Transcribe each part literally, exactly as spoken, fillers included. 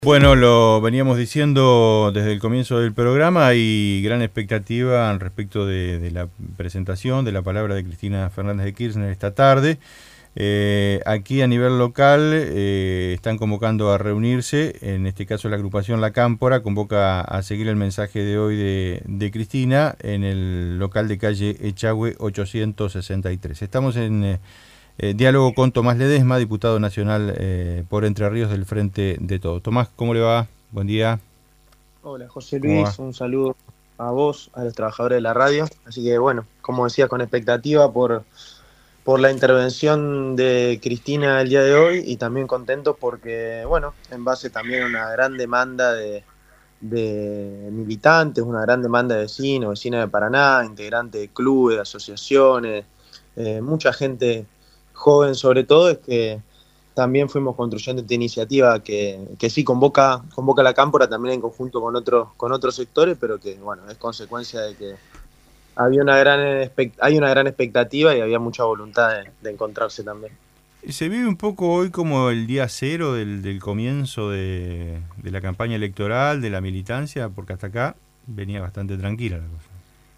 Bueno, lo veníamos diciendo desde el comienzo del programa, hay gran expectativa al respecto de, de la presentación de la palabra de Cristina Fernández de Kirchner esta tarde. Eh, aquí a nivel local eh, están convocando a reunirse, en este caso la agrupación La Cámpora convoca a seguir el mensaje de hoy de, de Cristina en el local de calle Echagüe ochocientos sesenta y tres. Estamos en... Eh, Eh, diálogo con Tomás Ledesma, diputado nacional eh, por Entre Ríos del Frente de Todos. Tomás, ¿cómo le va? Buen día. Hola José ¿Cómo va? Luis, un saludo a vos, a los trabajadores de la radio. Así que bueno, como decía, con expectativa por, por la intervención de Cristina el día de hoy y también contento porque, bueno, en base también a una gran demanda de, de militantes, una gran demanda de vecinos, vecinas de Paraná, integrantes de clubes, de asociaciones, eh, mucha gente joven sobre todo, es que también fuimos construyendo esta iniciativa que, que sí convoca, convoca a la Cámpora también en conjunto con otros, con otros sectores, pero que bueno, es consecuencia de que había una gran expect- hay una gran expectativa y había mucha voluntad de, de encontrarse también. Se vive un poco hoy como el día cero del, del comienzo de, de la campaña electoral, de la militancia, porque hasta acá venía bastante tranquila la cosa.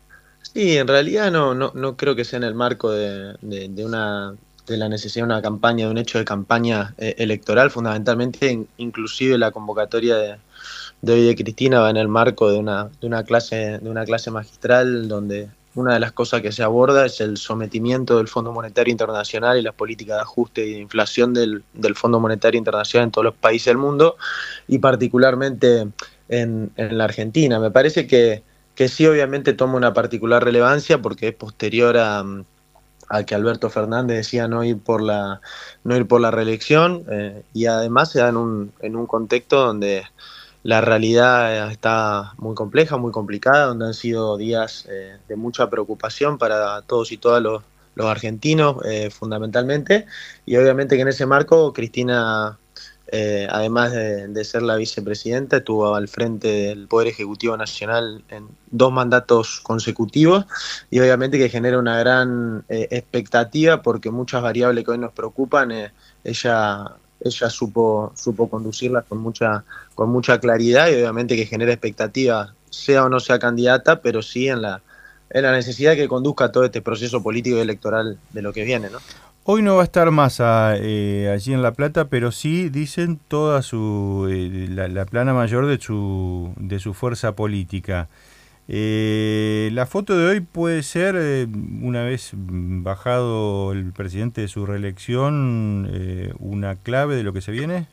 Sí, en realidad no, no, no creo que sea en el marco de, de, de una de la necesidad de una campaña, de un hecho de campaña eh, electoral, fundamentalmente, in- inclusive la convocatoria de, de hoy de Cristina va en el marco de una, de una clase, de una clase magistral donde una de las cosas que se aborda es el sometimiento del Fondo Monetario Internacional y las políticas de ajuste y de inflación del, del Fondo Monetario Internacional en todos los países del mundo y particularmente en, en la Argentina. Me parece que, que sí, obviamente toma una particular relevancia porque es posterior a, a que Alberto Fernández decía no ir por la, no ir por la reelección eh, y además se da en un, en un contexto donde la realidad está muy compleja, muy complicada, donde han sido días eh, de mucha preocupación para todos y todas los, los argentinos, eh, fundamentalmente, y obviamente que en ese marco Cristina, eh, además de, de ser la vicepresidenta, estuvo al frente del Poder Ejecutivo Nacional en dos mandatos consecutivos, y obviamente que genera una gran eh, expectativa porque muchas variables que hoy nos preocupan, eh, ella, ella supo, supo conducirlas con mucha con mucha claridad y obviamente que genera expectativa, sea o no sea candidata, pero sí en la, en la necesidad que conduzca todo este proceso político y electoral de lo que viene, ¿no? Hoy no va a estar Massa eh, allí en La Plata, pero sí dicen toda su eh, la, la plana mayor de su de su fuerza política. Eh, la foto de hoy puede ser, eh, una vez bajado el presidente de su reelección, eh, una clave de lo que se viene.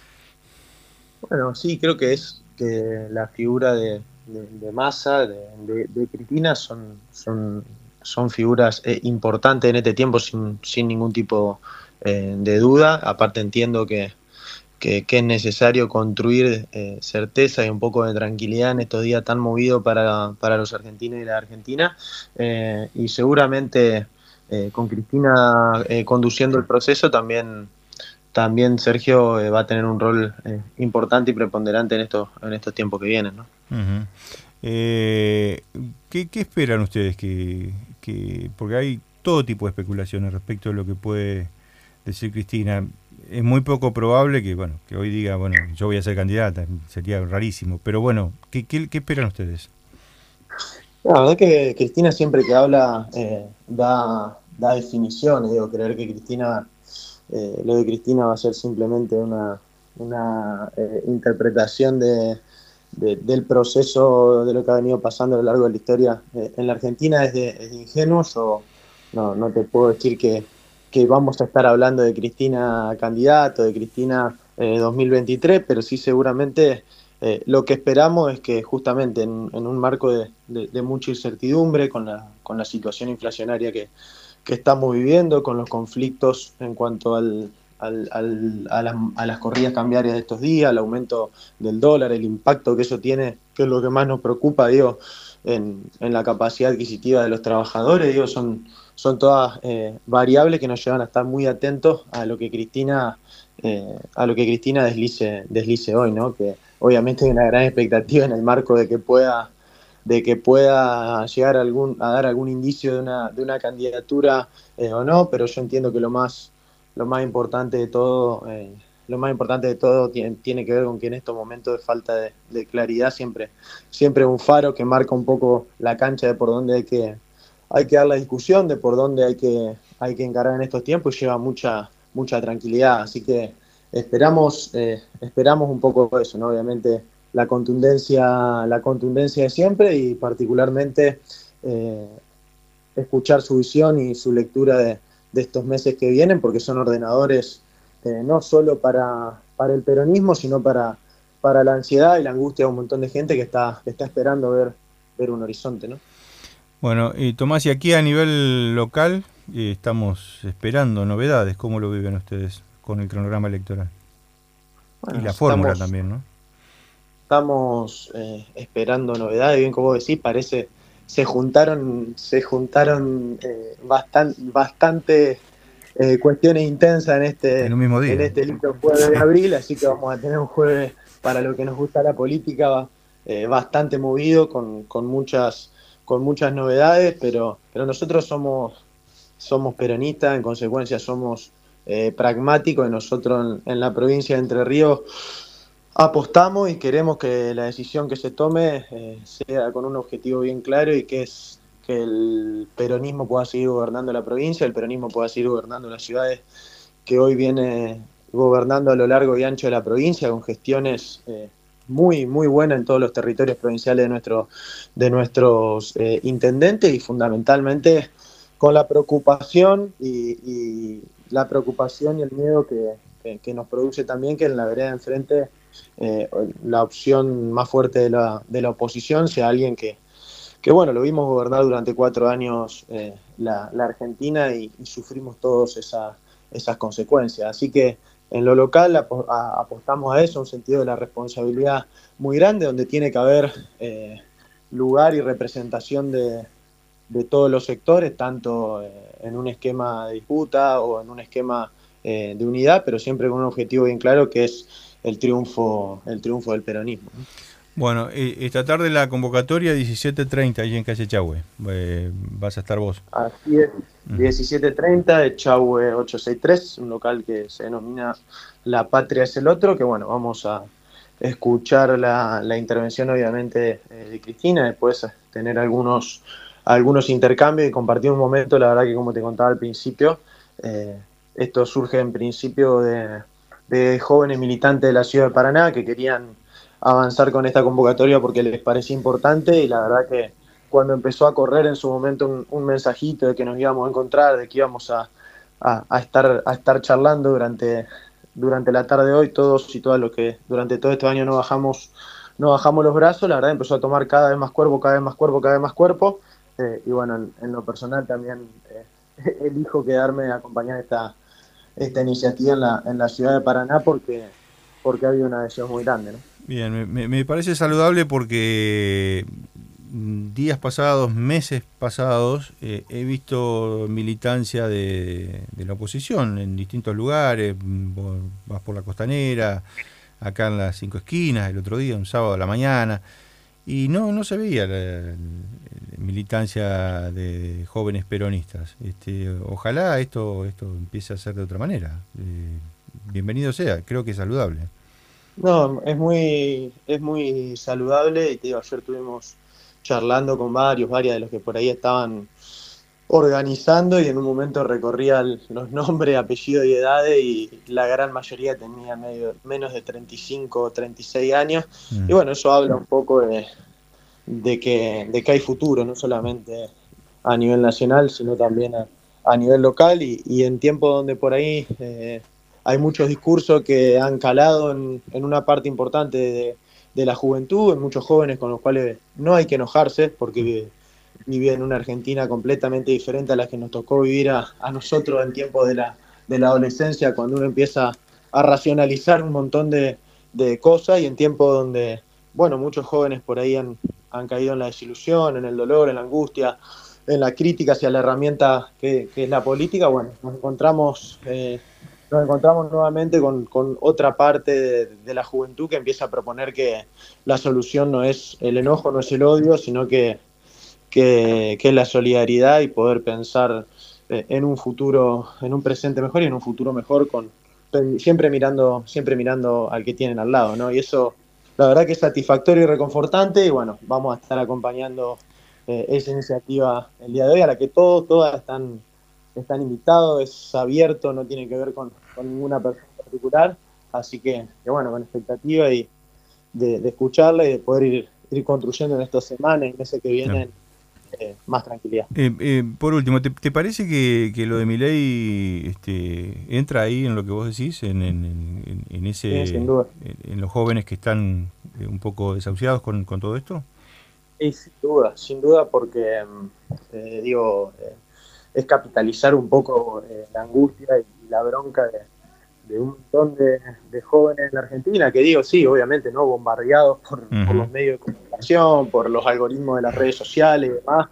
Bueno, sí, creo que es que la figura de, de, de Massa, de, de, de Cristina, son, son, son figuras eh, importantes en este tiempo sin, sin ningún tipo eh, de duda. Aparte entiendo que, que, que es necesario construir eh, certeza y un poco de tranquilidad en estos días tan movidos para, para los argentinos y la Argentina. Eh, y seguramente eh, con Cristina eh, conduciendo el proceso también, también Sergio eh, va a tener un rol eh, importante y preponderante en estos, en estos tiempos que vienen, ¿no? Ujú. Eh, ¿qué, qué esperan ustedes? Que, que, porque hay todo tipo de especulaciones respecto a lo que puede decir Cristina. Es muy poco probable que, bueno, que hoy diga, bueno, yo voy a ser candidata, sería rarísimo. Pero bueno, ¿qué, qué, qué esperan ustedes? La verdad que Cristina siempre que habla eh, da, da definiciones, digo, creer que Cristina, eh, lo de Cristina va a ser simplemente una, una eh, interpretación de, de, del proceso de lo que ha venido pasando a lo largo de la historia eh, en la Argentina es de, es de ingenuo. Yo no, no te puedo decir que, que vamos a estar hablando de Cristina candidato, de Cristina eh, dos mil veintitrés, pero sí seguramente eh, lo que esperamos es que justamente en, en un marco de, de, de, mucha incertidumbre, con la, con la situación inflacionaria que, que estamos viviendo, con los conflictos en cuanto al, al, al, a, las, a las corridas cambiarias de estos días, el aumento del dólar, el impacto que eso tiene, que es lo que más nos preocupa, digo, en, en la capacidad adquisitiva de los trabajadores, digo, son, son todas eh, variables que nos llevan a estar muy atentos a lo que Cristina, eh, a lo que Cristina deslice, deslice hoy, ¿no? Que obviamente hay una gran expectativa en el marco de que pueda de que pueda llegar a, algún, a dar algún indicio de una, de una candidatura eh, o no, pero yo entiendo que lo más, lo más importante de todo eh, lo más importante de todo tiene, tiene que ver con que en estos momentos de falta de, de claridad siempre, siempre un faro que marca un poco la cancha de por dónde hay que, hay que dar la discusión, de por dónde hay que, hay que encarar en estos tiempos, y lleva mucha, mucha tranquilidad. Así que esperamos, eh, esperamos un poco eso, ¿no? Obviamente la contundencia, la contundencia de siempre, y particularmente eh, escuchar su visión y su lectura de, de estos meses que vienen, porque son ordenadores eh, no solo para, para el peronismo, sino para, para la ansiedad y la angustia de un montón de gente que está, que está esperando ver, ver un horizonte, ¿no? Bueno, y Tomás, y aquí a nivel local eh, estamos esperando novedades. ¿Cómo lo viven ustedes con el cronograma electoral? Bueno, Y la fórmula estamos, también, ¿no? estamos eh, esperando novedades, bien como decís, parece se juntaron, se juntaron eh, bastan, bastante eh, cuestiones intensas en En este, un mismo en día. este lindo jueves de abril, así que vamos a tener un jueves para lo que nos gusta la política eh, bastante movido, con, con muchas con muchas novedades, pero, pero nosotros somos, somos peronistas, en consecuencia somos eh, pragmáticos, y nosotros en, en la provincia de Entre Ríos apostamos y queremos que la decisión que se tome eh, sea con un objetivo bien claro, y que es que el peronismo pueda seguir gobernando la provincia, el peronismo pueda seguir gobernando las ciudades que hoy viene gobernando a lo largo y ancho de la provincia, con gestiones eh, muy, muy buenas en todos los territorios provinciales de, nuestro, de nuestros eh, intendentes, y fundamentalmente con la preocupación y, y la preocupación y el miedo que, que, que nos produce también que en la vereda de enfrente eh, la opción más fuerte de la, de la oposición sea alguien que, que, bueno, lo vimos gobernar durante cuatro años eh, la, la Argentina, y, y sufrimos todos esa, esas consecuencias. Así que en lo local ap- a, apostamos a eso, un sentido de la responsabilidad muy grande, donde tiene que haber eh, lugar y representación de, de todos los sectores, tanto eh, en un esquema de disputa o en un esquema eh, de unidad, pero siempre con un objetivo bien claro, que es el triunfo, el triunfo del peronismo, ¿no? Bueno, eh, esta tarde la convocatoria diecisiete treinta allí en calle Chahue. Eh, vas a estar vos. Así es, Ujú. diecisiete treinta de Chahue ochocientos sesenta y tres, un local que se denomina La Patria es el Otro, que bueno, vamos a escuchar la, la intervención obviamente eh, de Cristina, después tener algunos, algunos intercambios y compartir un momento. La verdad que, como te contaba al principio, eh, esto surge en principio de, de jóvenes militantes de la ciudad de Paraná que querían avanzar con esta convocatoria porque les parecía importante, y la verdad que cuando empezó a correr en su momento un, un mensajito de que nos íbamos a encontrar, de que íbamos a, a, a, estar, a estar charlando durante, durante la tarde de hoy, todos y todas los que durante todo este año no bajamos, no bajamos los brazos, la verdad empezó a tomar cada vez más cuerpo, cada vez más cuerpo, cada vez más cuerpo, eh, y bueno, en, en, lo personal también eh, elijo quedarme a acompañar esta, esta iniciativa en la, en la ciudad de Paraná, porque, porque ha habido una adhesión muy grande, ¿no? Bien, me, me parece saludable porque días pasados, meses pasados, eh, he visto militancia de, de la oposición en distintos lugares. Vos vas por la Costanera, acá en las Cinco Esquinas, el otro día, un sábado a la mañana, y no, no se veía la, la militancia de jóvenes peronistas. Este, ojalá esto, esto empiece a ser de otra manera. Eh, bienvenido sea, creo que es saludable. No, es muy, es muy saludable, y te digo, ayer tuvimos charlando con varios, varias de los que por ahí estaban organizando, y en un momento recorría el- los nombres, apellidos y edades, y la gran mayoría tenía medio, menos de treinta y cinco o treinta y seis años, y Mm. bueno, eso habla un poco de, de que, de que hay futuro, no solamente a nivel nacional, sino también a, a nivel local, y, y en tiempos donde por ahí eh, hay muchos discursos que han calado en, en una parte importante de, de la juventud, en muchos jóvenes con los cuales no hay que enojarse, porque vive en una Argentina completamente diferente a la que nos tocó vivir a, a nosotros en tiempos de la, de la adolescencia, cuando uno empieza a racionalizar un montón de, de cosas, y en tiempos donde, bueno, muchos jóvenes por ahí han, han caído en la desilusión, en el dolor, en la angustia, en la crítica hacia la herramienta que, que es la política. Bueno, nos encontramos, eh, nos encontramos nuevamente con, con otra parte de, de la juventud que empieza a proponer que la solución no es el enojo, no es el odio, sino que que, que es la solidaridad, y poder pensar eh, en un futuro, en un presente mejor y en un futuro mejor con, siempre mirando, siempre mirando al que tienen al lado, ¿no? Y eso, la verdad que es satisfactorio y reconfortante, y bueno, vamos a estar acompañando eh, esa iniciativa el día de hoy, a la que todos, todas están, están invitados, es abierto, no tiene que ver con, con ninguna persona particular, así que, que bueno, con expectativa y de, de escucharla y de poder ir, ir construyendo en estas semanas y meses que vienen. Claro. Eh, más tranquilidad. Eh, eh, por último, ¿te, te parece que, que lo de Milei este, entra ahí en lo que vos decís, en, en, en, en ese, sí, sin duda. En, en los jóvenes que están un poco desahuciados con, con todo esto? Sí, sin duda, sin duda, porque eh, digo, eh, es capitalizar un poco eh, la angustia y la bronca de, de un montón de, de jóvenes en la Argentina, que digo, sí, obviamente, ¿no? Bombardeados por, uh-huh. por los medios de comunicación, por los algoritmos de las redes sociales y demás,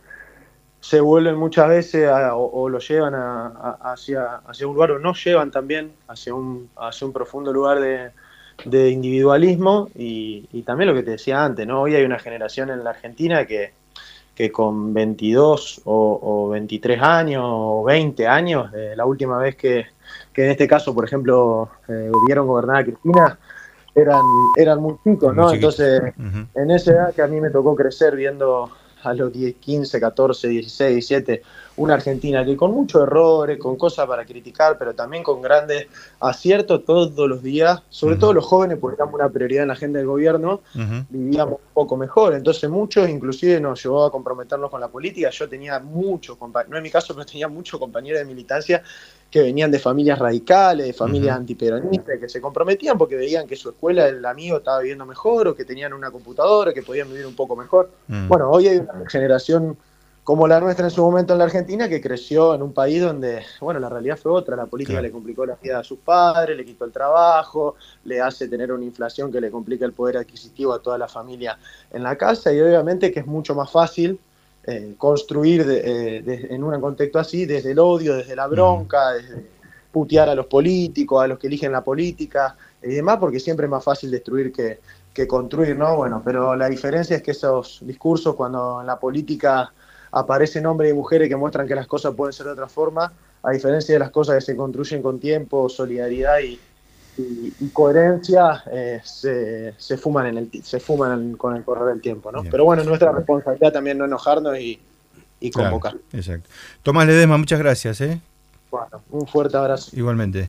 se vuelven muchas veces a, o, o lo llevan a, a, hacia, hacia un lugar, o no llevan también hacia un, hacia un profundo lugar de, de individualismo, y, y también lo que te decía antes, ¿no? Hoy hay una generación en la Argentina que, que con veintidós o, o veintitrés años o veinte años, eh, la última vez que, que en este caso, por ejemplo, eh, vieron gobernar a Cristina, eran, eran muy chicos, ¿no? Muy Entonces, uh-huh. en esa edad que a mí me tocó crecer viendo a los diez, quince, catorce, dieciséis, diecisiete, una Argentina que con muchos errores, con cosas para criticar, pero también con grandes aciertos todos los días, sobre uh-huh. todo los jóvenes, porque éramos una prioridad en la agenda del gobierno, uh-huh. vivíamos un poco mejor. Entonces muchos inclusive nos llevó a comprometernos con la política. Yo tenía muchos compañeros, no en mi caso, pero tenía muchos compañeros de militancia que venían de familias radicales, de familias uh-huh. antiperonistas, que se comprometían porque veían que su escuela, el amigo estaba viviendo mejor, o que tenían una computadora, que podían vivir un poco mejor. Uh-huh. Bueno, hoy hay una generación como la nuestra en su momento en la Argentina, que creció en un país donde, bueno, la realidad fue otra, la política claro. le complicó la vida a sus padres, le quitó el trabajo, le hace tener una inflación que le complica el poder adquisitivo a toda la familia en la casa, y obviamente que es mucho más fácil eh, construir de, eh, de, en un contexto así, desde el odio, desde la bronca, desde putear a los políticos, a los que eligen la política y demás, porque siempre es más fácil destruir que, que construir, ¿no? Bueno, pero la diferencia es que esos discursos, cuando en la política aparecen hombres y mujeres que muestran que las cosas pueden ser de otra forma, a diferencia de las cosas que se construyen con tiempo, solidaridad y, y, y coherencia, eh, se, se fuman, en el, se fuman con el correr del tiempo, ¿no? Bien. Pero bueno, es nuestra responsabilidad también no enojarnos y, y convocar. Claro, exacto. Tomás Ledesma, muchas gracias, ¿eh? Bueno, un fuerte abrazo. Igualmente.